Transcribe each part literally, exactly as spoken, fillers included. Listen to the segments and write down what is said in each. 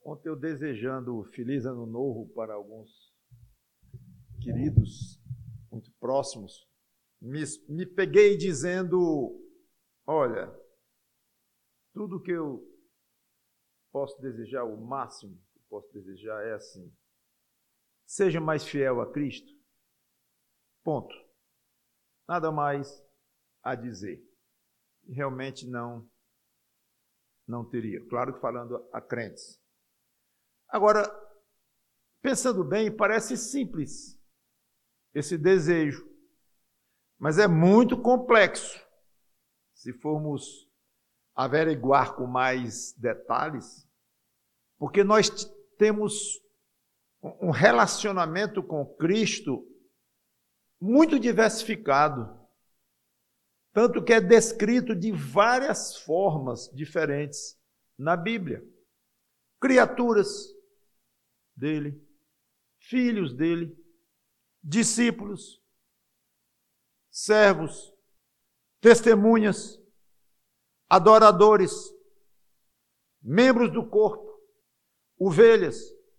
Ontem eu desejando feliz ano novo para alguns queridos muito próximos, me, me peguei dizendo, olha, tudo que eu posso desejar, o máximo que eu posso desejar é assim, seja mais fiel a Cristo, ponto. Nada mais a dizer. Realmente não, não teria. Claro que falando a crentes. Agora, pensando bem, parece simples esse desejo, mas é muito complexo. Se formos averiguar com mais detalhes, porque nós temos um relacionamento com Cristo muito diversificado, tanto que é descrito de várias formas diferentes na Bíblia. Criaturas dele, filhos dele, discípulos, servos, testemunhas, adoradores, membros do corpo, ovelhas,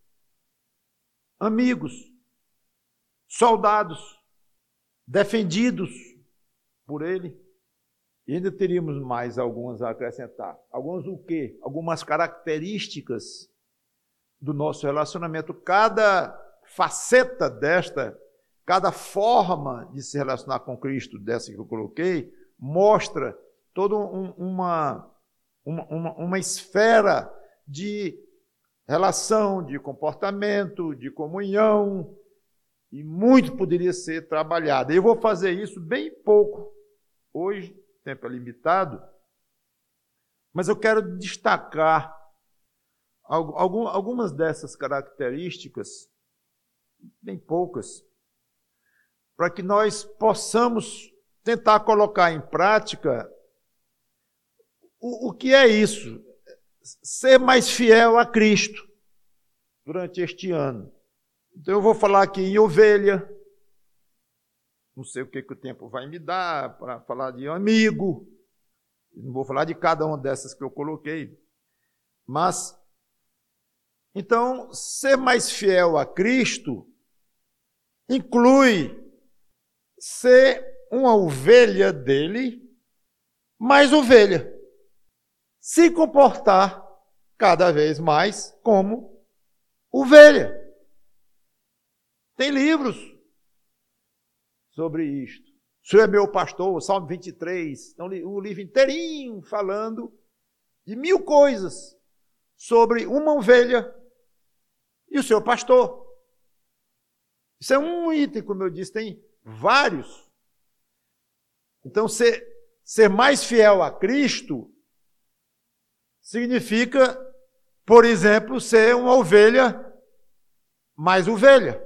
amigos, soldados, defendidos por ele. E ainda teríamos mais algumas a acrescentar. Alguns o quê? Algumas características do nosso relacionamento. Cada faceta desta, cada forma de se relacionar com Cristo, dessa que eu coloquei, mostra toda um, uma, uma, uma, uma esfera de relação, de comportamento, de comunhão, e muito poderia ser trabalhado. Eu vou fazer isso bem pouco hoje, o tempo é limitado, mas eu quero destacar algumas dessas características, bem poucas, para que nós possamos tentar colocar em prática o, o que é isso, ser mais fiel a Cristo durante este ano. Então eu vou falar aqui em ovelha, não sei o que, que o tempo vai me dar para falar de amigo, não vou falar de cada uma dessas que eu coloquei, mas, então, ser mais fiel a Cristo inclui ser uma ovelha dele, mais ovelha, se comportar cada vez mais como ovelha. Tem livros sobre isto. O Senhor é meu pastor, o Salmo vinte e três, então, o livro inteirinho falando de mil coisas sobre uma ovelha e o seu pastor. Isso é um item, como eu disse, tem vários. Então, ser, ser mais fiel a Cristo significa, por exemplo, ser uma ovelha mais ovelha.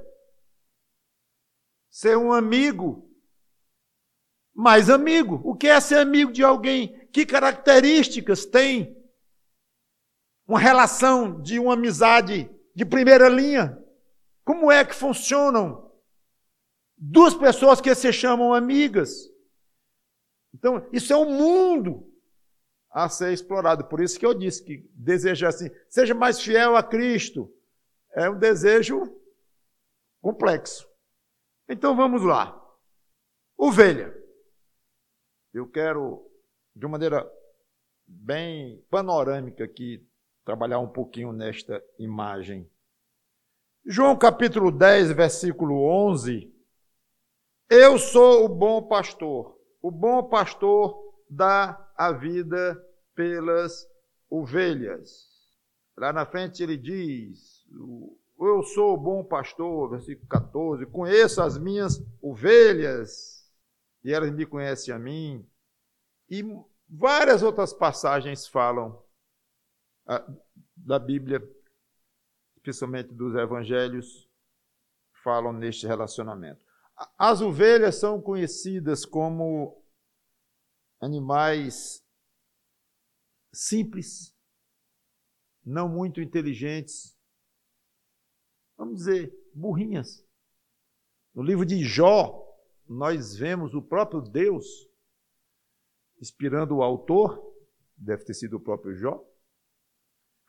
Ser um amigo, mais amigo. O que é ser amigo de alguém? Que características tem uma relação de uma amizade de primeira linha? Como é que funcionam duas pessoas que se chamam amigas? Então, isso é um mundo a ser explorado. Por isso que eu disse que desejar assim, seja mais fiel a Cristo. É um desejo complexo. Então vamos lá. Ovelha. Eu quero, de maneira bem panorâmica aqui, trabalhar um pouquinho nesta imagem. João capítulo dez, versículo onze. Eu sou o bom pastor. O bom pastor dá a vida pelas ovelhas. Lá na frente ele diz... Eu sou o bom pastor, versículo catorze, conheço as minhas ovelhas, e elas me conhecem a mim. E várias outras passagens falam a, da Bíblia, especialmente dos evangelhos, falam neste relacionamento. As ovelhas são conhecidas como animais simples, não muito inteligentes, vamos dizer, burrinhas. No livro de Jó, nós vemos o próprio Deus, inspirando o autor, deve ter sido o próprio Jó,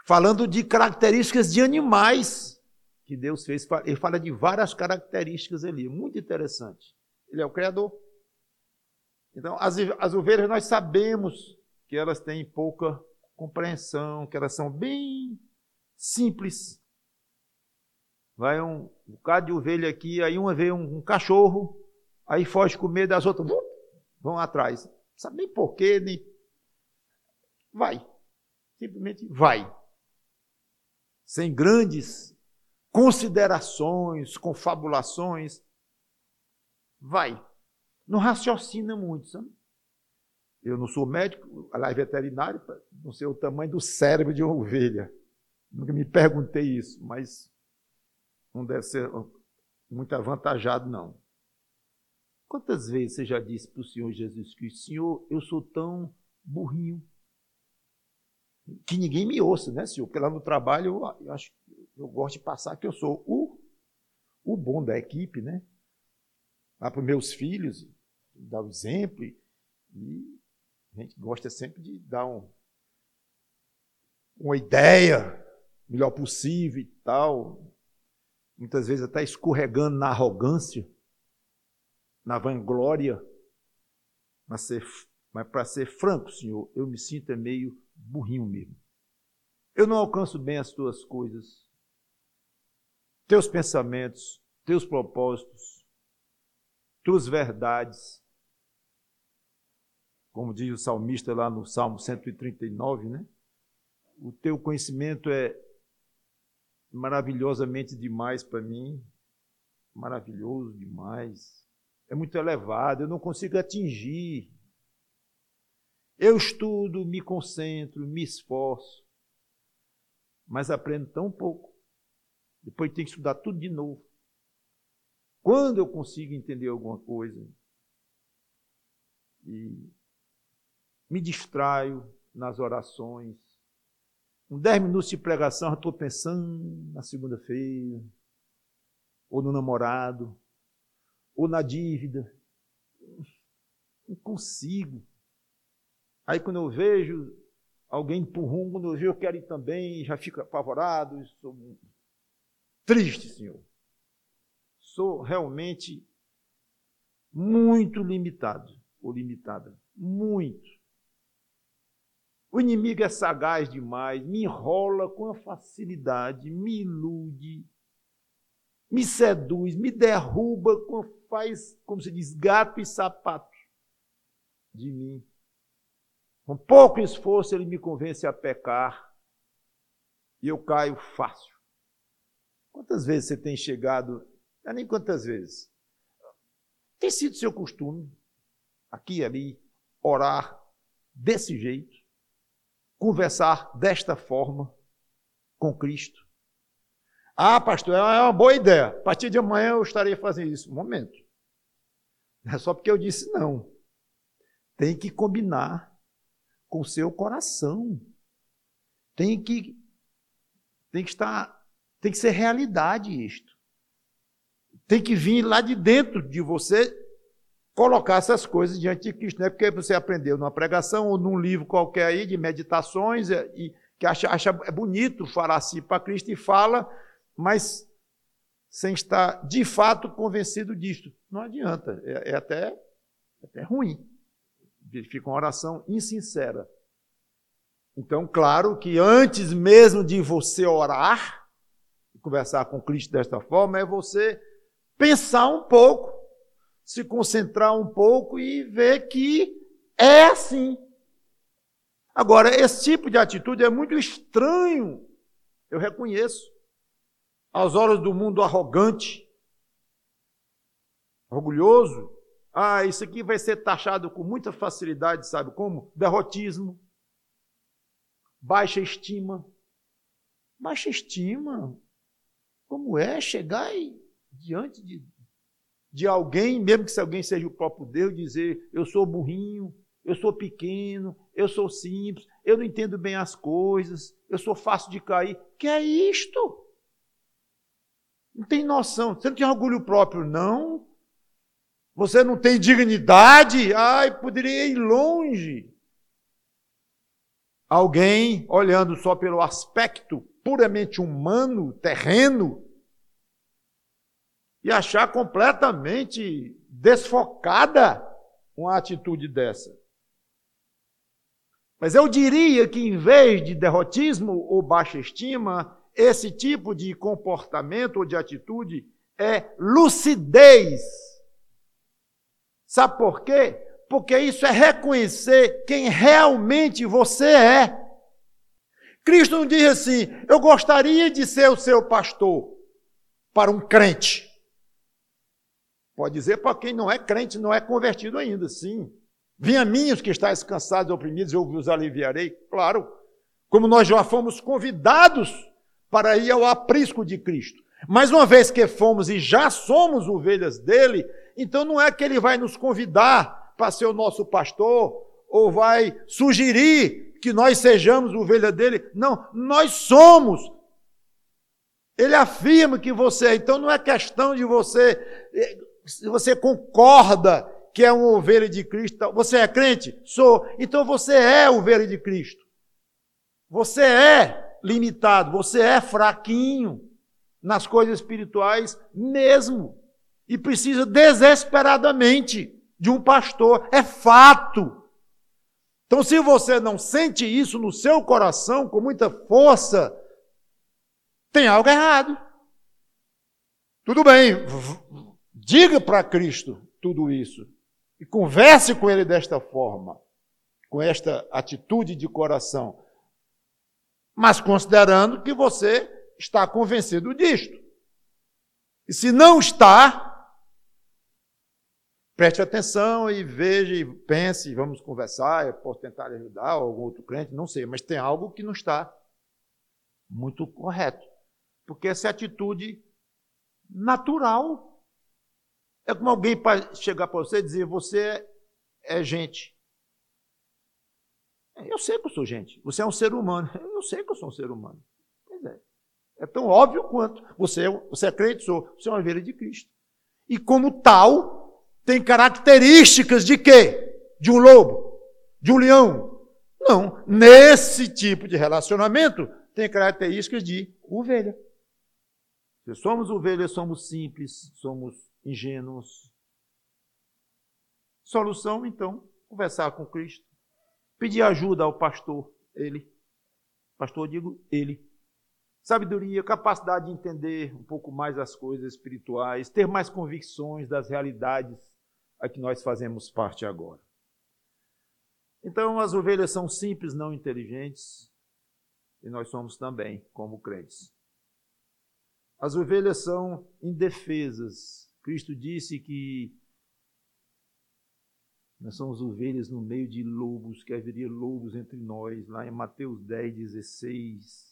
falando de características de animais que Deus fez. Ele fala de várias características ali, muito interessante. Ele é o Criador. Então, as, as ovelhas, nós sabemos que elas têm pouca compreensão, que elas são bem simples. Vai um, um bocado de ovelha aqui, aí uma vê um, um cachorro, aí foge com medo, das outras vão atrás. Não sabe nem porquê, nem... Vai. Simplesmente vai. Sem grandes considerações, confabulações. Vai. Não raciocina muito, sabe? Eu não sou médico, aliás, veterinário, não sei o tamanho do cérebro de uma ovelha. Nunca me perguntei isso, mas não deve ser muito avantajado, não. Quantas vezes você já disse para o Senhor Jesus Cristo, Senhor, eu sou tão burrinho, que ninguém me ouça, né, Senhor? Porque lá no trabalho eu, eu acho, eu gosto de passar que eu sou o, o bom da equipe, né? Lá para os meus filhos, dar o exemplo, e, e a gente gosta sempre de dar um, uma ideia melhor possível e tal. Muitas vezes até escorregando na arrogância, na vanglória. Mas, ser, mas para ser franco, Senhor, eu me sinto meio burrinho mesmo. Eu não alcanço bem as tuas coisas, teus pensamentos, teus propósitos, tuas verdades. Como diz o salmista lá no Salmo cento e trinta e nove, né? O teu conhecimento é maravilhosamente demais para mim, maravilhoso demais, é muito elevado, eu não consigo atingir. Eu estudo, me concentro, me esforço, mas aprendo tão pouco. Depois tenho que estudar tudo de novo. Quando eu consigo entender alguma coisa, e me distraio nas orações, com dez minutos de pregação, eu estou pensando na segunda-feira, ou no namorado, ou na dívida. Não consigo. Aí quando eu vejo alguém empurrando, quando eu vejo eu quero ir também, já fico apavorado, sou triste, Senhor. Sou realmente muito limitado, ou limitada, muito. O inimigo é sagaz demais, me enrola com a facilidade, me ilude, me seduz, me derruba, faz, como se diz, gato e sapato de mim. Com pouco esforço ele me convence a pecar e eu caio fácil. Quantas vezes você tem chegado, não é nem quantas vezes, tem sido seu costume, aqui e ali, orar desse jeito, conversar desta forma com Cristo? Ah, pastor, é uma boa ideia. A partir de amanhã eu estarei fazendo isso. Um momento. Não é só porque eu disse não. Tem que combinar com o seu coração. Tem que, tem que estar, tem que ser realidade isto. Tem que vir lá de dentro de você colocar essas coisas diante de Cristo. Não é porque você aprendeu numa pregação ou num livro qualquer aí de meditações e que acha, acha bonito falar assim para Cristo e fala, mas sem estar de fato convencido disto. Não adianta, é, é até, é até ruim. Fica uma oração insincera. Então, claro que antes mesmo de você orar, conversar com Cristo desta forma, é você pensar um pouco, se concentrar um pouco e ver que é assim. Agora, esse tipo de atitude é muito estranho, eu reconheço, aos olhos do mundo arrogante, orgulhoso. Ah, isso aqui vai ser taxado com muita facilidade, sabe como? Derrotismo, baixa estima. Baixa estima? Como é chegar e, diante de, de alguém, mesmo que se alguém seja o próprio Deus, dizer, eu sou burrinho, eu sou pequeno, eu sou simples, eu não entendo bem as coisas, eu sou fácil de cair. Que é isto? Não tem noção. Você não tem orgulho próprio, não? Você não tem dignidade? Ai, poderia ir longe. alguém olhando só pelo aspecto puramente humano, terreno, e achar completamente desfocada uma atitude dessa. Mas eu diria que, em vez de derrotismo ou baixa estima, esse tipo de comportamento ou de atitude é lucidez. Sabe por quê? Porque isso é reconhecer quem realmente você é. Cristo não diz assim: eu gostaria de ser o seu pastor, para um crente. Pode dizer para quem não é crente, não é convertido ainda, sim. Vinde a mim os que estáis cansados e oprimidos, eu vos aliviarei. Claro, como nós já fomos convidados para ir ao aprisco de Cristo. Mas uma vez que fomos e já somos ovelhas dele, então não é que ele vai nos convidar para ser o nosso pastor, ou vai sugerir que nós sejamos ovelha dele. Não, nós somos. Ele afirma que você é. Então não é questão de você, se você concorda que é uma ovelha de Cristo. Você é crente? Sou. Então você é ovelha de Cristo. Você é limitado, você é fraquinho nas coisas espirituais mesmo. E precisa desesperadamente de um pastor. É fato. Então, se você não sente isso no seu coração com muita força, tem algo errado. Tudo bem, diga para Cristo tudo isso. E converse com ele desta forma, com esta atitude de coração. Mas considerando que você está convencido disto. E se não está, preste atenção e veja e pense, vamos conversar, eu posso tentar ajudar algum outro crente, não sei, mas tem algo que não está muito correto. Porque essa é atitude natural. É como alguém chegar para você e dizer, você é gente. Eu sei que eu sou gente. Você é um ser humano. Eu sei que eu sou um ser humano. Pois é. É tão óbvio quanto. Você é, você é crente, sou. Você é uma ovelha de Cristo. E como tal, tem características de quê? De um lobo? De um leão? Não. Nesse tipo de relacionamento, tem características de ovelha. Se somos ovelhas, somos simples, somos ingênuos. Solução, então, conversar com Cristo. Pedir ajuda ao pastor, ele. Pastor, eu digo ele. Sabedoria, capacidade de entender um pouco mais as coisas espirituais, ter mais convicções das realidades a que nós fazemos parte agora. Então, as ovelhas são simples, não inteligentes, e nós somos também, como crentes. As ovelhas são indefesas. Cristo disse que nós somos ovelhas no meio de lobos, que haveria lobos entre nós, lá em Mateus dez, dezesseis.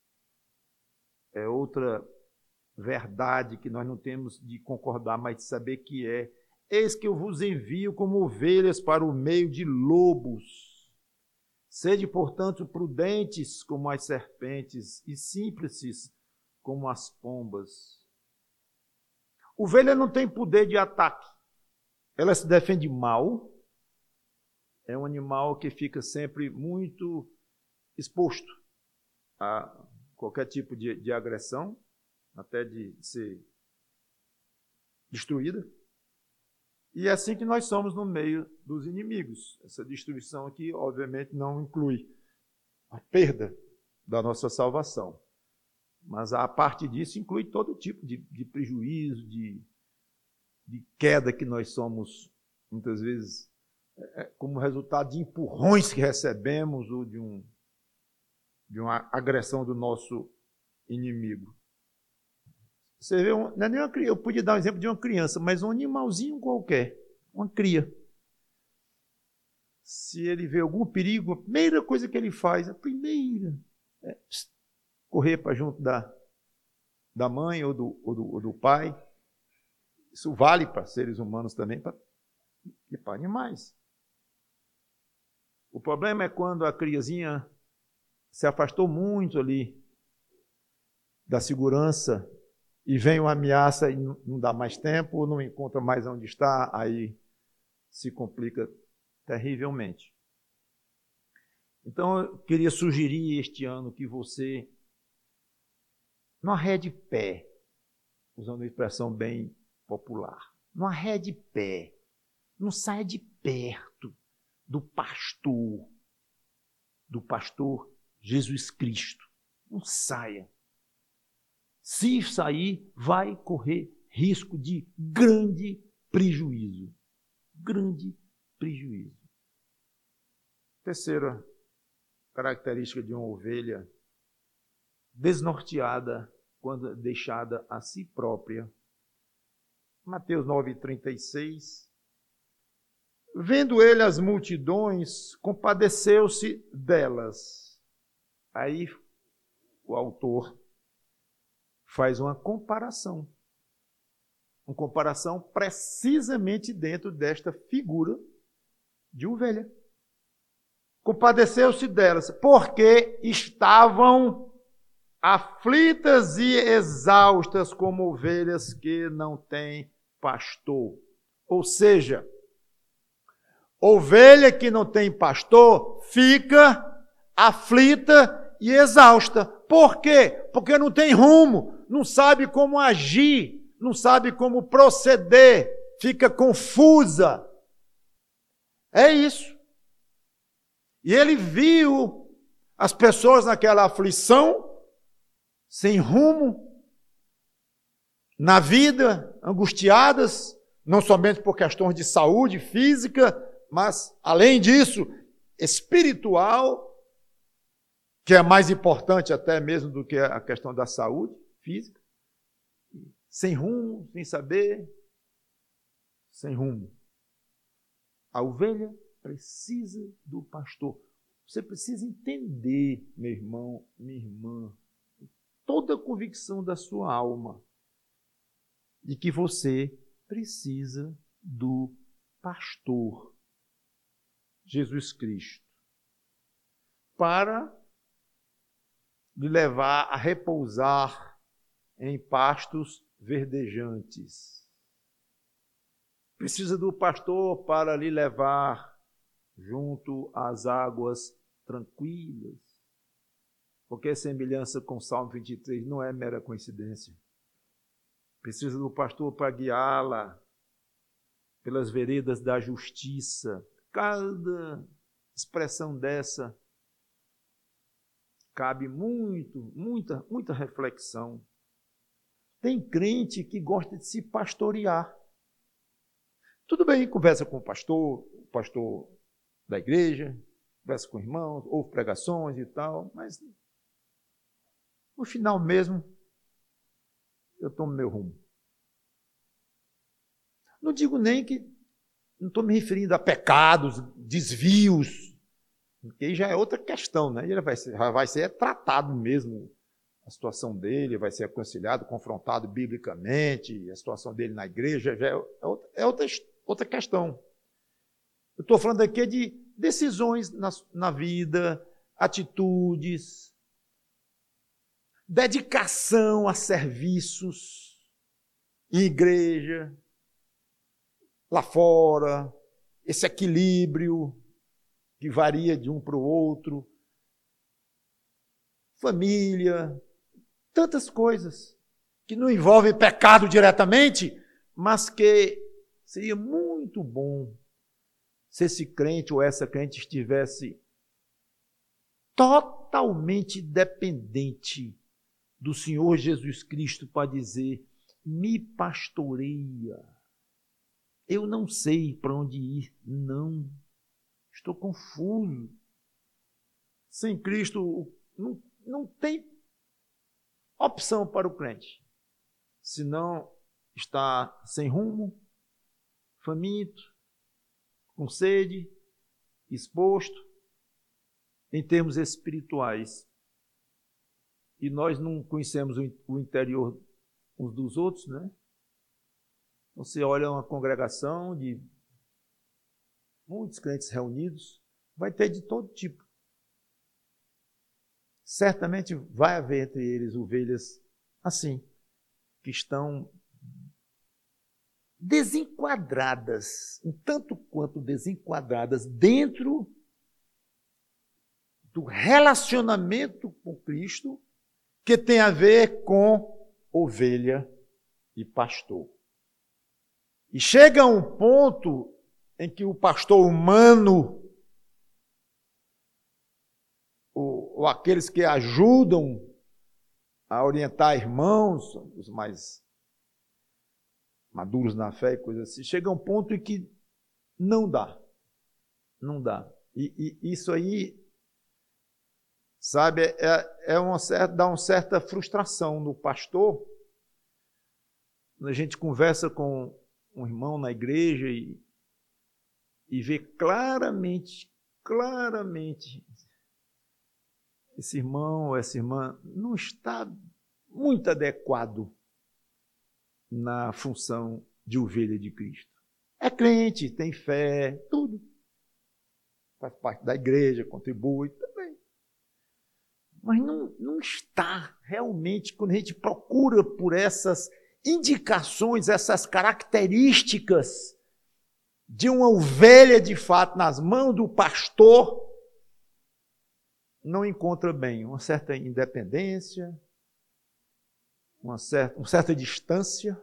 É outra verdade que nós não temos de concordar, mas de saber que é. Eis que eu vos envio como ovelhas para o meio de lobos. Sede, portanto, prudentes como as serpentes e simples como as pombas. Ovelha não tem poder de ataque. Ela se defende mal. É um animal que fica sempre muito exposto a qualquer tipo de, de agressão, até de ser destruída. E é assim que nós somos no meio dos inimigos. Essa destruição aqui, obviamente, não inclui a perda da nossa salvação. Mas a parte disso inclui todo tipo de, de prejuízo, de, de queda que nós somos, muitas vezes, é, como resultado de empurrões que recebemos ou de, um, de uma agressão do nosso inimigo. Você vê, um, não é nem uma criança, eu podia dar um exemplo de uma criança, mas um animalzinho qualquer, uma cria. Se ele vê algum perigo, a primeira coisa que ele faz, a primeira, é pss, correr para junto da, da mãe ou do, ou, do, ou do pai. Isso vale para seres humanos também pra, e para animais. O problema é quando a criazinha se afastou muito ali da segurança e vem uma ameaça e não dá mais tempo, não encontra mais onde está, aí se complica terrivelmente. Então, eu queria sugerir este ano que você não arrede pé, usando uma expressão bem popular, não arrede pé, não saia de perto do pastor, do pastor Jesus Cristo. Não saia. Se sair, vai correr risco de grande prejuízo. Grande prejuízo. Terceira característica de uma ovelha desnorteada quando deixada a si própria. Mateus nove, trinta e seis. Vendo ele as multidões, compadeceu-se delas. Aí o autor faz uma comparação. Uma comparação precisamente dentro desta figura de ovelha. Compadeceu-se delas, porque estavam aflitas e exaustas como ovelhas que não têm pastor. Ou seja, ovelha que não tem pastor fica aflita e exausta. Por quê? Porque não tem rumo, não sabe como agir, não sabe como proceder, fica confusa. É isso. E ele viu as pessoas naquela aflição, sem rumo, na vida, angustiadas, não somente por questões de saúde física, mas, além disso, espiritual, que é mais importante até mesmo do que a questão da saúde física, sem rumo, sem saber, sem rumo. A ovelha precisa do pastor. Você precisa entender, meu irmão, minha irmã, toda a convicção da sua alma, de que você precisa do pastor, Jesus Cristo, para lhe levar a repousar em pastos verdejantes. Precisa do pastor para lhe levar junto às águas tranquilas. Porque a semelhança com o Salmo vinte e três não é mera coincidência. Precisa do pastor para guiá-la pelas veredas da justiça. Cada expressão dessa cabe muito, muita, muita reflexão. Tem crente que gosta de se pastorear. Tudo bem, conversa com o pastor, o pastor da igreja, conversa com irmãos, ouve pregações e tal, mas no final mesmo, eu tomo meu rumo. Não digo nem que, não estou me referindo a pecados, desvios, porque aí já é outra questão, né? Ele vai ser, vai ser tratado mesmo, a situação dele, vai ser aconselhado, confrontado biblicamente, a situação dele na igreja já é outra, é outra, outra questão. Eu estou falando aqui de decisões na, na vida, atitudes, dedicação a serviços, em igreja, lá fora, esse equilíbrio que varia de um para o outro, família, tantas coisas que não envolvem pecado diretamente, mas que seria muito bom se esse crente ou essa crente estivesse totalmente dependente do Senhor Jesus Cristo para dizer: me pastoreia. Eu não sei para onde ir, não. Estou confuso. Sem Cristo não, não tem opção para o crente, senão está sem rumo, faminto, com sede, exposto, em termos espirituais. E nós não conhecemos o interior uns dos outros, né? Você olha uma congregação de muitos crentes reunidos, vai ter de todo tipo. Certamente vai haver entre eles ovelhas assim, que estão desenquadradas, um tanto quanto desenquadradas dentro do relacionamento com Cristo, que tem a ver com ovelha e pastor. E chega a um ponto em que o pastor humano, ou, ou aqueles que ajudam a orientar irmãos, os mais maduros na fé e coisas assim, chega a um ponto em que não dá. Não dá. E, e isso aí, sabe, é, é uma certa, dá uma certa frustração no pastor. Quando a gente conversa com um irmão na igreja e, e vê claramente, claramente, esse irmão ou essa irmã não está muito adequado na função de ovelha de Cristo. É crente, tem fé, tudo. Faz parte da igreja, contribui também. Mas não, não está realmente, quando a gente procura por essas indicações, essas características de uma ovelha de fato nas mãos do pastor, não encontra bem uma certa independência, uma certa, uma certa distância.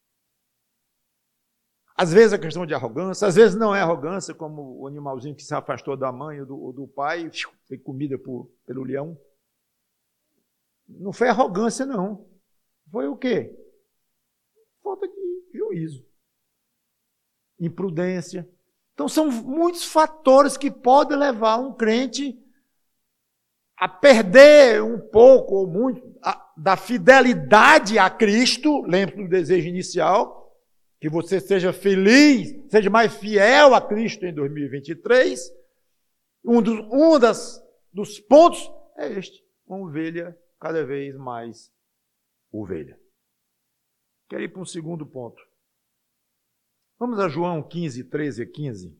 Às vezes é questão de arrogância, às vezes não é arrogância, como o animalzinho que se afastou da mãe ou do, ou do pai, foi comida por, pelo leão. Não foi arrogância, não. Foi o quê? Falta de juízo. Imprudência. Então são muitos fatores que podem levar um crente a perder um pouco ou muito a, da fidelidade a Cristo. Lembre-se do desejo inicial, que você seja feliz, seja mais fiel a Cristo em dois mil e vinte e três. Um dos, um das, dos pontos é este, uma ovelha cada vez mais ovelha. Quero ir para um segundo ponto. Vamos a João quinze, treze a quinze.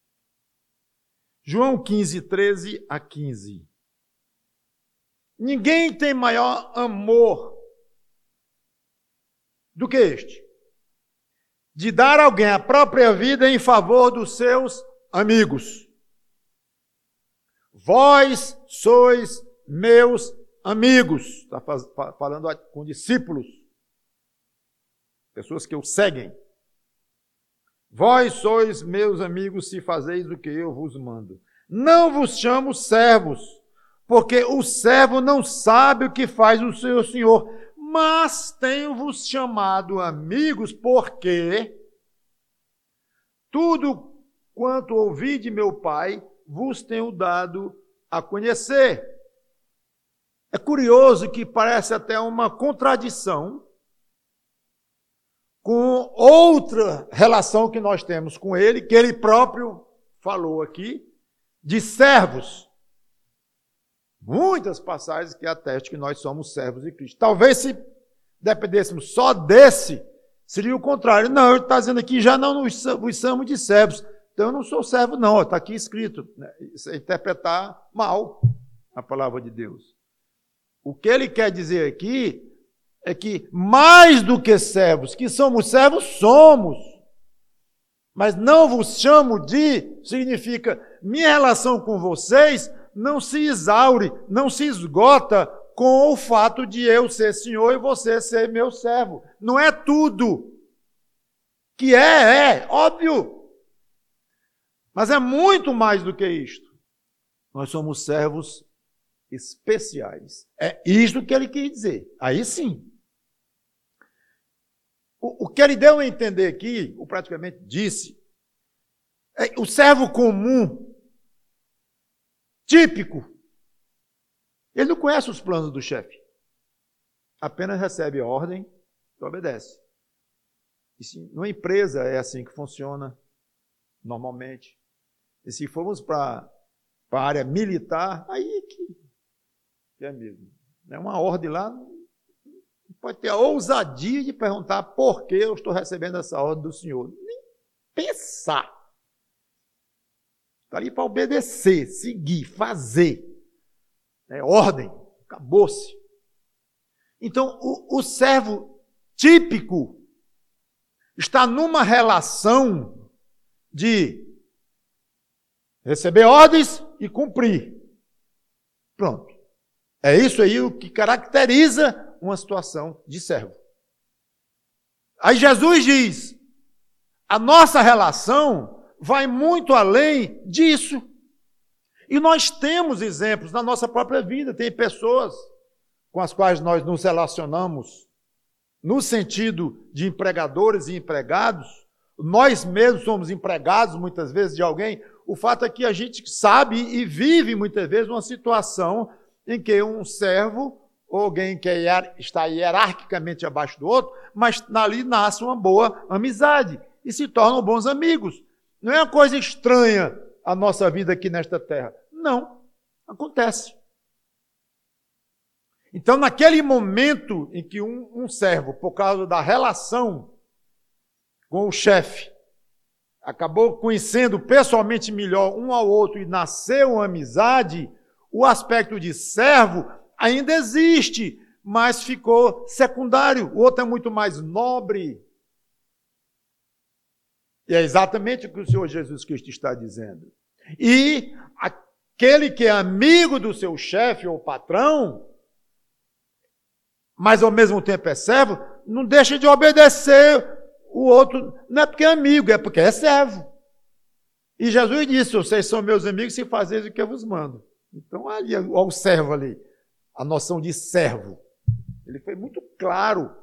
João quinze, treze a quinze. Ninguém tem maior amor do que este, de dar a alguém a própria vida em favor dos seus amigos. Vós sois meus amigos. Está falando com discípulos, pessoas que o seguem. Vós sois meus amigos se fazeis o que eu vos mando. Não vos chamo servos, porque o servo não sabe o que faz o seu senhor, mas tenho-vos chamado amigos, porque tudo quanto ouvi de meu Pai vos tenho dado a conhecer. É curioso que parece até uma contradição com outra relação que nós temos com ele, que ele próprio falou aqui, de servos. Muitas passagens que atestam que nós somos servos de Cristo. Talvez se dependêssemos só desse, seria o contrário. Não, ele está dizendo aqui, já não nos chamamos de servos. Então eu não sou servo não, está aqui escrito. Isso é interpretar mal a palavra de Deus. O que ele quer dizer aqui é que mais do que servos, que somos servos, somos. Mas não vos chamo de, significa, minha relação com vocês não se exaure, não se esgota com o fato de eu ser senhor e você ser meu servo. Não é tudo. Que é, é, óbvio. Mas é muito mais do que isto. Nós somos servos especiais. É isto que ele quis dizer. Aí sim. O, o que ele deu a entender aqui, ou praticamente disse, é o servo comum, típico, ele não conhece os planos do chefe. Apenas recebe a ordem e obedece. E se numa empresa é assim que funciona, normalmente. E se formos para a área militar, aí que, que é mesmo. É uma ordem lá, pode ter a ousadia de perguntar por que eu estou recebendo essa ordem do Senhor. Nem pensar. Está ali para obedecer, seguir, fazer. É ordem, acabou-se. Então, o, o servo típico está numa relação de receber ordens e cumprir. Pronto. É isso aí o que caracteriza uma situação de servo. Aí Jesus diz, a nossa relação vai muito além disso. E nós temos exemplos na nossa própria vida. Tem pessoas com as quais nós nos relacionamos no sentido de empregadores e empregados. Nós mesmos somos empregados, muitas vezes, de alguém. O fato é que a gente sabe e vive, muitas vezes, uma situação em que um servo, ou alguém que é, está hierarquicamente abaixo do outro, mas ali nasce uma boa amizade e se tornam bons amigos. Não é uma coisa estranha a nossa vida aqui nesta terra. Não, acontece. Então, naquele momento em que um, um servo, por causa da relação com o chefe, acabou conhecendo pessoalmente melhor um ao outro e nasceu uma amizade, o aspecto de servo ainda existe, mas ficou secundário. O outro é muito mais nobre. E é exatamente o que o Senhor Jesus Cristo está dizendo. E aquele que é amigo do seu chefe ou patrão, mas ao mesmo tempo é servo, não deixa de obedecer o outro, não é porque é amigo, é porque é servo. E Jesus disse, vocês são meus amigos se fazeis o que eu vos mando. Então, ali, olha o servo ali, a noção de servo. Ele foi muito claro.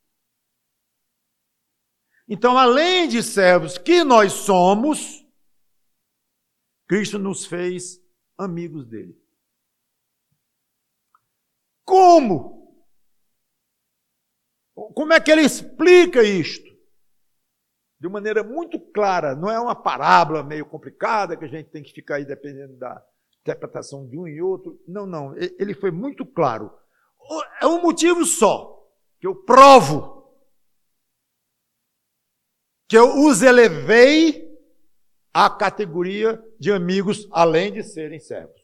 Então, além de servos que nós somos, Cristo nos fez amigos dele. Como? Como é que ele explica isto? De maneira muito clara, não é uma parábola meio complicada que a gente tem que ficar aí dependendo da interpretação de um e outro. Não, não, ele foi muito claro. É um motivo só, que eu provo que eu os elevei à categoria de amigos, além de serem servos.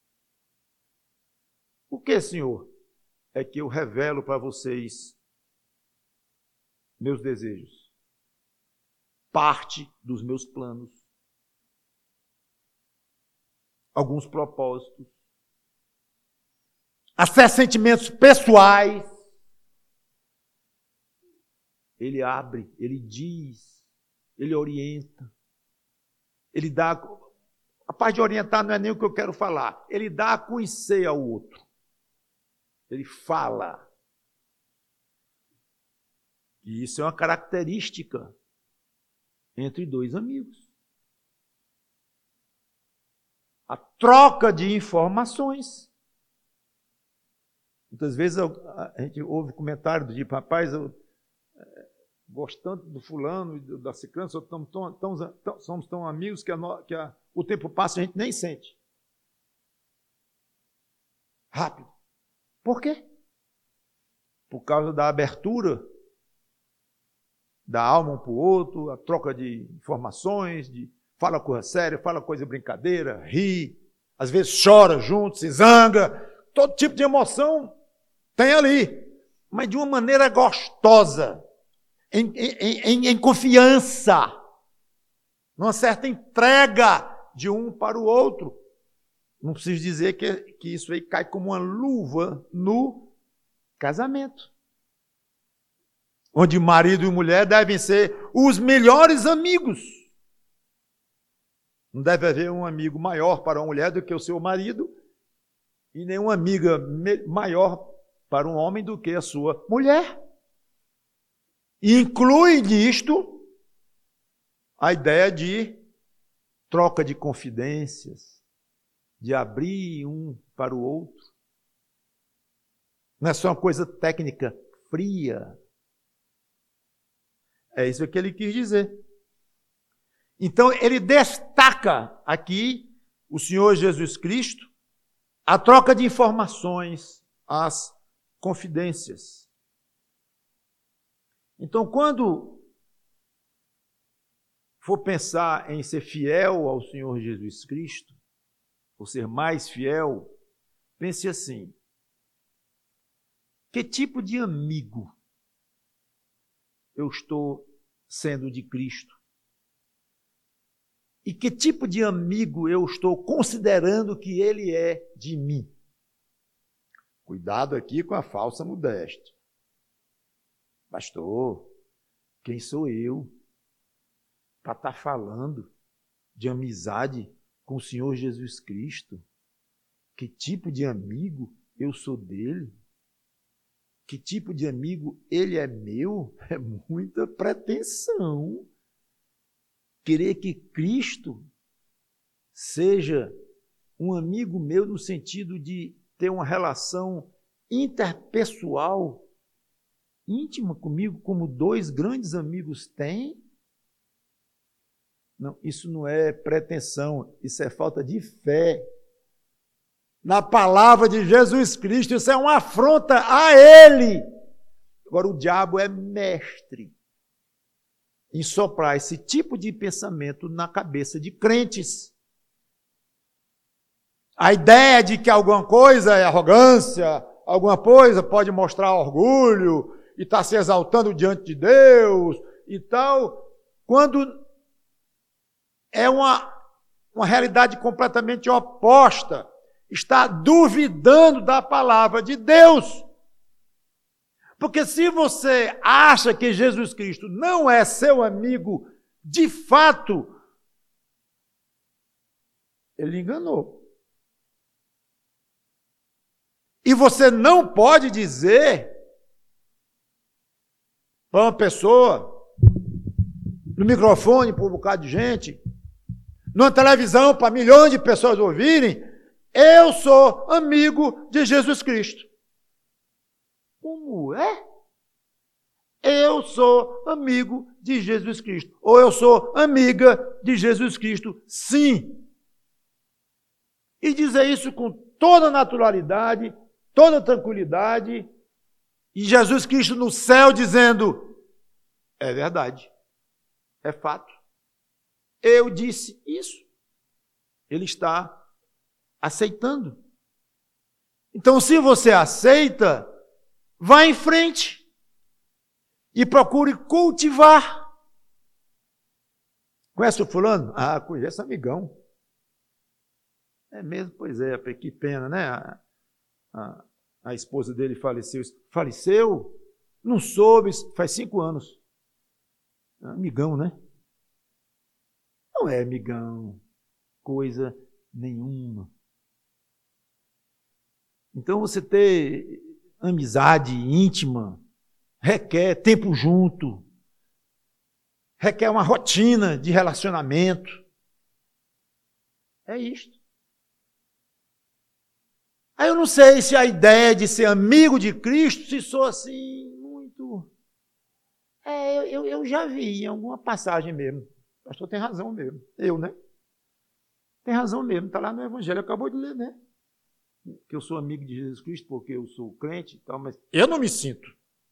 O que, Senhor? É que eu revelo para vocês meus desejos, parte dos meus planos, alguns propósitos, até sentimentos pessoais. Ele abre, ele diz, ele orienta, ele dá. A parte de orientar não é nem o que eu quero falar, ele dá a conhecer ao outro, ele fala. E isso é uma característica entre dois amigos. A troca de informações. Muitas vezes a gente ouve comentário do tipo, rapaz, eu, é, gostando do fulano e da ciclana, somos tão, tão, tão, somos tão amigos que, a, que a, o tempo passa e a gente nem sente. Rápido. Por quê? Por causa da abertura da alma um para o outro, a troca de informações, de fala coisa séria, fala coisa brincadeira, ri, às vezes chora junto, se zanga, todo tipo de emoção tem ali, mas de uma maneira gostosa, em, em, em, em confiança, numa certa entrega de um para o outro. Não preciso dizer que, que isso aí cai como uma luva no casamento, onde marido e mulher devem ser os melhores amigos. Não deve haver um amigo maior para uma mulher do que o seu marido e nenhuma amiga maior para um homem do que a sua mulher. E inclui nisto a ideia de troca de confidências, de abrir um para o outro. Não é só uma coisa técnica fria. É isso que ele quis dizer. Então, ele destaca aqui, o Senhor Jesus Cristo, a troca de informações, as confidências. Então, quando for pensar em ser fiel ao Senhor Jesus Cristo, ou ser mais fiel, pense assim: que tipo de amigo eu estou sendo de Cristo? E que tipo de amigo eu estou considerando que ele é de mim? Cuidado aqui com a falsa modéstia. Pastor, quem sou eu para estar falando de amizade com o Senhor Jesus Cristo? Que tipo de amigo eu sou dele? Que tipo de amigo ele é meu? É muita pretensão. Querer que Cristo seja um amigo meu no sentido de ter uma relação interpessoal íntima comigo, como dois grandes amigos têm? Não, isso não é pretensão, isso é falta de fé na palavra de Jesus Cristo, isso é uma afronta a Ele. Agora, o diabo é mestre em soprar esse tipo de pensamento na cabeça de crentes. A ideia de que alguma coisa é arrogância, alguma coisa pode mostrar orgulho e estar se exaltando diante de Deus e tal, quando é uma, uma realidade completamente oposta. Está duvidando da palavra de Deus. Porque se você acha que Jesus Cristo não é seu amigo, de fato, ele enganou. E você não pode dizer para uma pessoa, no microfone para um bocado de gente, numa televisão para milhões de pessoas ouvirem, eu sou amigo de Jesus Cristo. Como é? Eu sou amigo de Jesus Cristo. Ou eu sou amiga de Jesus Cristo, sim. E dizer isso com toda naturalidade, toda tranquilidade, e Jesus Cristo no céu dizendo, é verdade, é fato. Eu disse isso. Ele está aceitando. Então, se você aceita, vá em frente e procure cultivar. Conhece o fulano? Ah, conheço, amigão. É mesmo? Pois é, que pena, né? A, a, a esposa dele faleceu. Faleceu? Não soube, faz cinco anos. Amigão, né? Não é amigão, coisa nenhuma. Então, você ter amizade íntima requer tempo junto, requer uma rotina de relacionamento. É isto. Aí eu não sei se a ideia de ser amigo de Cristo se sou assim muito... É, eu, eu já vi em alguma passagem mesmo. O pastor tem razão mesmo. Eu, né? Tem razão mesmo. Está lá no Evangelho. Acabou de ler, né? Que eu sou amigo de Jesus Cristo porque eu sou crente e tal, mas eu não me sinto.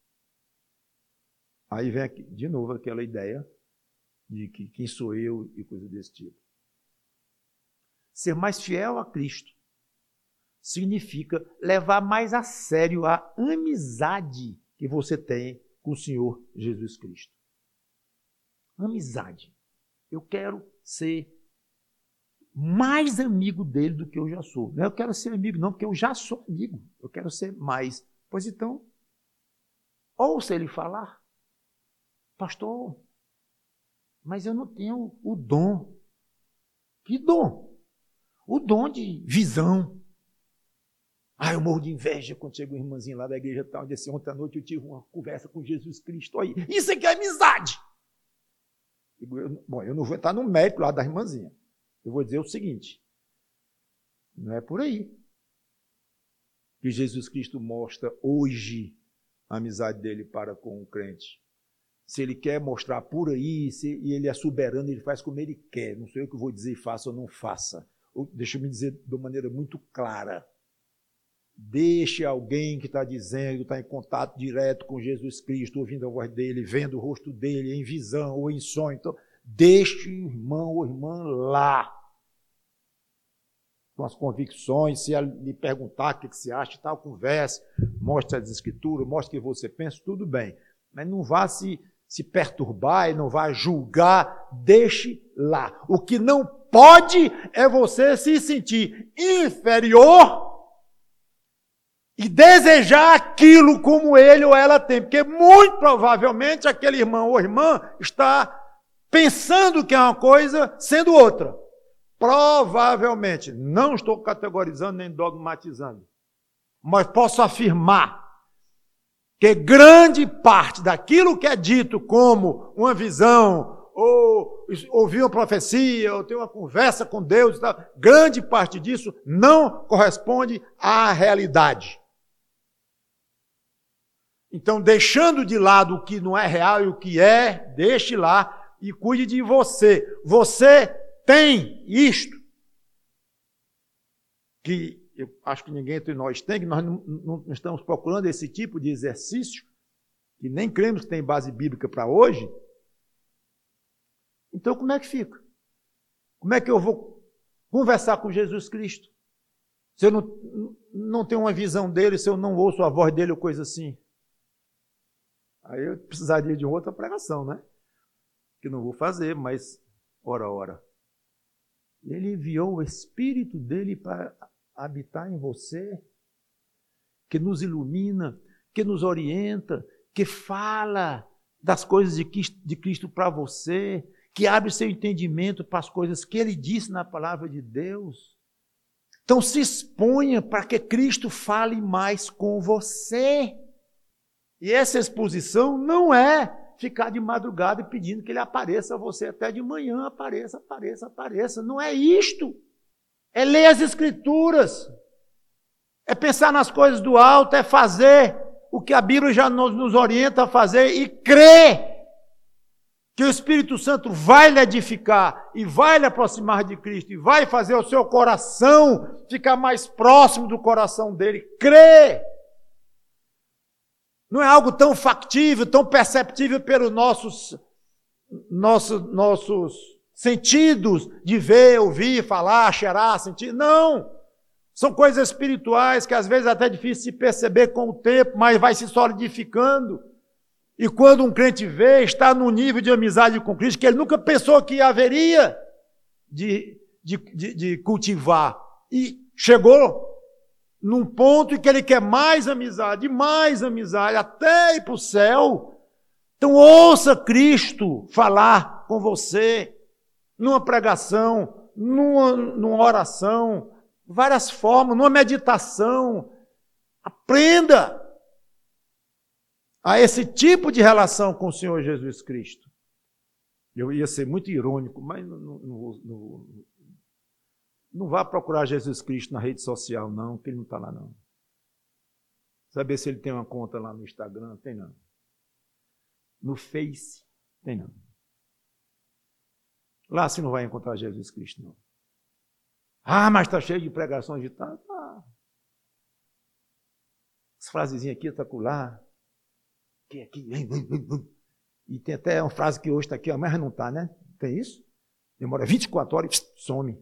Aí vem aqui, de novo aquela ideia de que quem sou eu e coisa desse tipo. Ser mais fiel a Cristo significa levar mais a sério a amizade que você tem com o Senhor Jesus Cristo. Amizade. Eu quero ser mais amigo dele do que eu já sou. Não é eu quero ser amigo, não, porque eu já sou amigo. Eu quero ser mais. Pois então, ouça ele falar. Pastor, mas eu não tenho o dom. Que dom? O dom de visão. Ah, eu morro de inveja quando chega uma irmãzinha lá da igreja tal, e disse, ontem à noite eu tive uma conversa com Jesus Cristo. Aí, isso aqui é amizade. Eu, bom, eu não vou entrar no mérito lá da irmãzinha. Eu vou dizer o seguinte, não é por aí que Jesus Cristo mostra hoje a amizade dele para com o crente. Se ele quer mostrar por aí, se, e ele é soberano, ele faz como ele quer. Não sou eu que vou dizer faça ou não faça. Ou, deixa eu me dizer de uma maneira muito clara. Deixe alguém que está dizendo, está em contato direto com Jesus Cristo, ouvindo a voz dele, vendo o rosto dele em visão ou em sonho. Então, deixe o irmão ou irmã lá, com as convicções. Se ele lhe perguntar o que você acha, tal, converse, mostre as escrituras, mostre o que você pensa, tudo bem. Mas não vá se, se perturbar e não vá julgar, deixe lá. O que não pode é você se sentir inferior e desejar aquilo como ele ou ela tem, porque muito provavelmente aquele irmão ou irmã está pensando que é uma coisa, sendo outra. Provavelmente, não estou categorizando nem dogmatizando, mas posso afirmar que grande parte daquilo que é dito como uma visão, ou ouvir uma profecia, ou ter uma conversa com Deus, grande parte disso não corresponde à realidade. Então, deixando de lado o que não é real e o que é, deixe lá e cuide de você. Você tem isto, que eu acho que ninguém entre nós tem, que nós não, não, não estamos procurando esse tipo de exercício, que nem cremos que tem base bíblica para hoje. Então, como é que fica? Como é que eu vou conversar com Jesus Cristo? Se eu não, não tenho uma visão dele, se eu não ouço a voz dele ou coisa assim. Aí eu precisaria de outra pregação, né? Que não vou fazer, mas ora, ora. Ele enviou o Espírito dele para habitar em você, que nos ilumina, que nos orienta, que fala das coisas de Cristo, de Cristo para você, que abre seu entendimento para as coisas que ele disse na palavra de Deus. Então se exponha para que Cristo fale mais com você. E essa exposição não é ficar de madrugada pedindo que ele apareça a você até de manhã, apareça, apareça, apareça. Não é isto. É ler as Escrituras. É pensar nas coisas do alto, é fazer o que a Bíblia já nos, nos orienta a fazer e crer que o Espírito Santo vai lhe edificar e vai lhe aproximar de Cristo e vai fazer o seu coração ficar mais próximo do coração dele. Crer. Não é algo tão factível, tão perceptível pelos nossos, nossos, nossos sentidos de ver, ouvir, falar, cheirar, sentir. Não! São coisas espirituais que às vezes é até difícil de perceber com o tempo, mas vai se solidificando. E quando um crente vê, está num nível de amizade com Cristo que ele nunca pensou que haveria de, de, de, de cultivar. E chegou num ponto em que ele quer mais amizade, mais amizade, até ir para o céu. Então ouça Cristo falar com você, numa pregação, numa, numa oração, várias formas, numa meditação. Aprenda a esse tipo de relação com o Senhor Jesus Cristo. Eu ia ser muito irônico, mas não, não, não, não vá procurar Jesus Cristo na rede social, não, que ele não está lá, não. Saber se ele tem uma conta lá no Instagram, tem não. No Face, tem não. Lá você não vai encontrar Jesus Cristo, não. Ah, mas está cheio de pregações de tal. Tá. As frasezinhas aqui, está lá. Aqui, aqui. E tem até uma frase que hoje está aqui, mas não está, né? Tem isso? Demora vinte e quatro horas e some.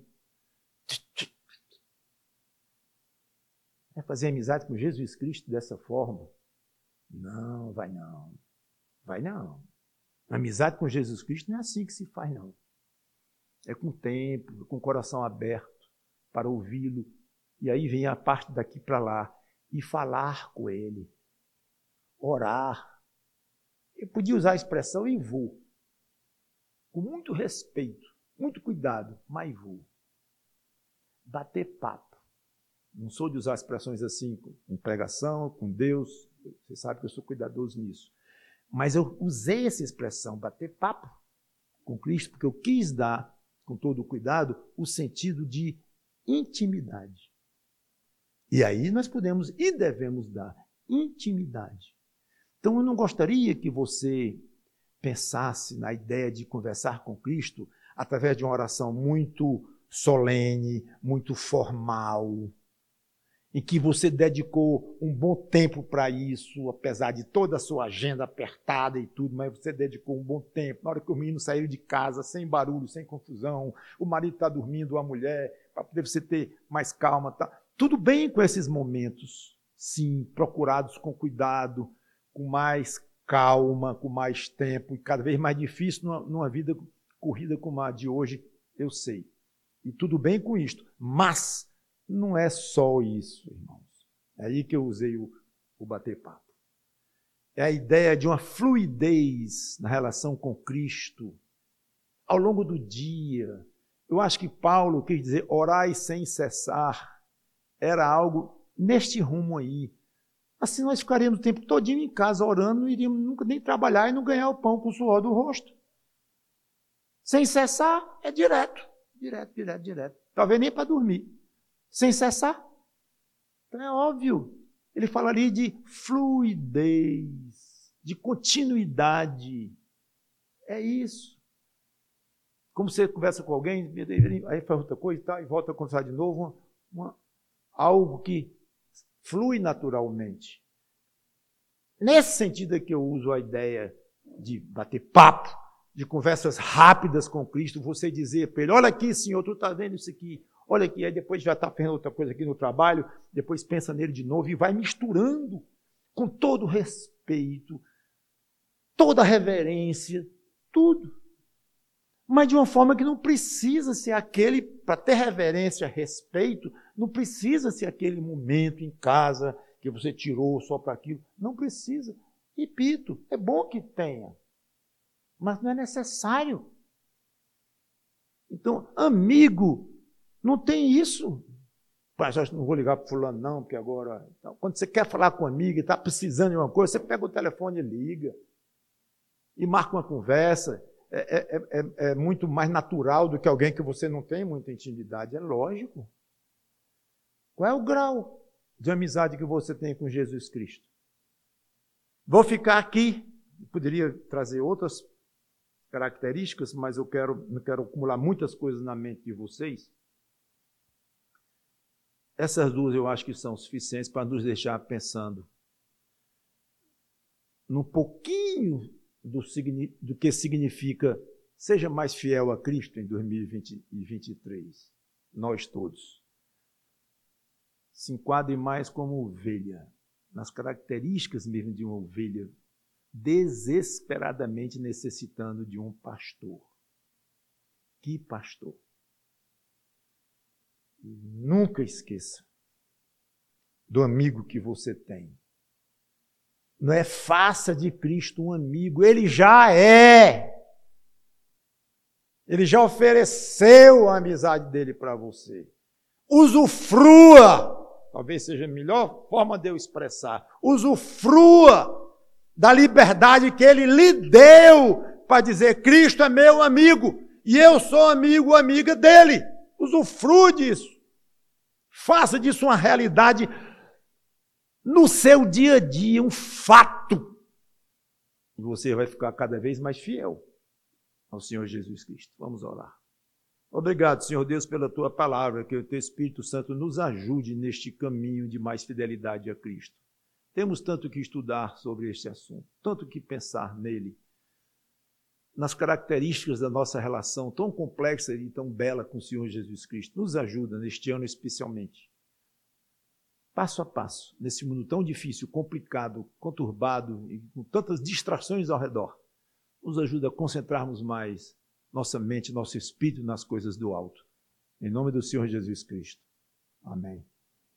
Vai fazer amizade com Jesus Cristo dessa forma? Não, vai não. Vai não. Amizade com Jesus Cristo não é assim que se faz, não. É com o tempo, com o coração aberto para ouvi-lo. E aí vem a parte daqui para lá. E falar com ele. Orar. Eu podia usar a expressão e vou. Com muito respeito, muito cuidado, mas vou. Bater papo. Não sou de usar expressões assim, com pregação, com Deus. Você sabe que eu sou cuidadoso nisso. Mas eu usei essa expressão, bater papo com Cristo, porque eu quis dar, com todo o cuidado, o sentido de intimidade. E aí nós podemos e devemos dar intimidade. Então eu não gostaria que você pensasse na ideia de conversar com Cristo através de uma oração muito solene, muito formal, em que você dedicou um bom tempo para isso, apesar de toda a sua agenda apertada e tudo, mas você dedicou um bom tempo. Na hora que o menino saiu de casa, sem barulho, sem confusão, o marido está dormindo, a mulher, para poder você ter mais calma. Tá? Tudo bem com esses momentos, sim, procurados com cuidado, com mais calma, com mais tempo, e cada vez mais difícil numa, numa vida corrida como a de hoje, eu sei. E tudo bem com isto, mas não é só isso, irmãos. É aí que eu usei o, o bater papo. É a ideia de uma fluidez na relação com Cristo ao longo do dia. Eu acho que Paulo quis dizer orai sem cessar. Era algo neste rumo aí. Assim nós ficaríamos o tempo todinho em casa orando, não iríamos nunca nem trabalhar e não ganhar o pão com o suor do rosto. Sem cessar é direto, direto, direto, direto. Talvez nem para dormir. Sem cessar. Então é óbvio. Ele falaria de fluidez, de continuidade. É isso. Como você conversa com alguém, aí faz outra coisa e tal, e volta a conversar de novo, uma, uma, algo que flui naturalmente. Nesse sentido é que eu uso a ideia de bater papo, de conversas rápidas com Cristo, você dizer para ele, olha aqui, Senhor, tu está vendo isso aqui, olha aqui, aí depois já está fazendo outra coisa aqui no trabalho, depois pensa nele de novo e vai misturando com todo respeito, toda reverência, tudo. Mas de uma forma que não precisa ser aquele, para ter reverência, respeito, não precisa ser aquele momento em casa que você tirou só para aquilo. Não precisa. Repito, é bom que tenha, mas não é necessário. Então, amigo, não tem isso. Mas já não vou ligar para fulano não, porque agora... Então, quando você quer falar com um amigo e está precisando de uma coisa, você pega o telefone e liga. E marca uma conversa. É, é, é, é muito mais natural do que alguém que você não tem muita intimidade. É lógico. Qual é o grau de amizade que você tem com Jesus Cristo? Vou ficar aqui. Poderia trazer outras características, mas eu quero, não quero acumular muitas coisas na mente de vocês. Essas duas eu acho que são suficientes para nos deixar pensando num pouquinho do, do que significa seja mais fiel a Cristo em dois mil e vinte e três. Nós todos. Se enquadre mais como ovelha, nas características mesmo de uma ovelha, desesperadamente necessitando de um pastor. Que pastor? Nunca esqueça do amigo que você tem. Não é faça de Cristo um amigo, ele já é. Ele já ofereceu a amizade dele para você. Usufrua, talvez seja a melhor forma de eu expressar, usufrua da liberdade que ele lhe deu para dizer, Cristo é meu amigo e eu sou amigo ou amiga dele. Usufrua disso. Faça disso uma realidade no seu dia a dia, um fato. E você vai ficar cada vez mais fiel ao Senhor Jesus Cristo. Vamos orar. Obrigado, Senhor Deus, pela Tua palavra, que o Teu Espírito Santo nos ajude neste caminho de mais fidelidade a Cristo. Temos tanto que estudar sobre este assunto, tanto que pensar nele, nas características da nossa relação tão complexa e tão bela com o Senhor Jesus Cristo. Nos ajuda neste ano especialmente. Passo a passo, nesse mundo tão difícil, complicado, conturbado e com tantas distrações ao redor, nos ajuda a concentrarmos mais nossa mente, nosso espírito nas coisas do alto. Em nome do Senhor Jesus Cristo. Amém.